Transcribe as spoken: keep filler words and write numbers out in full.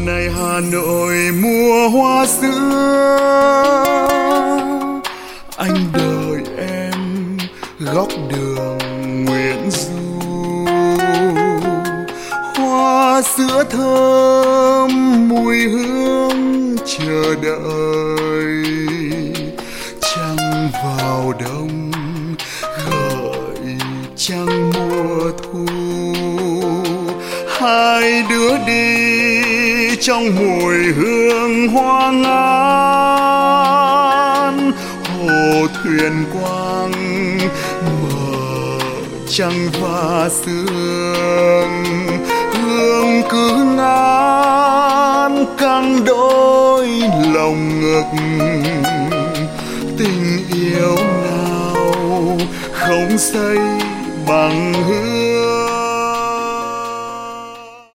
này Hà Nội mùa hoa sữa, anh đợi em góc đường Nguyễn Du. Hoa sữa thơm mùi hương chờ đợi, trăng vào đông gợi trăng mùa thu. Hai đứa đi trong mùi hương hoa ngát, hồ thuyền quang mở trăng và sương. Hương cứ ngát căng đôi lòng ngực, tình yêu nào không xây bằng hương.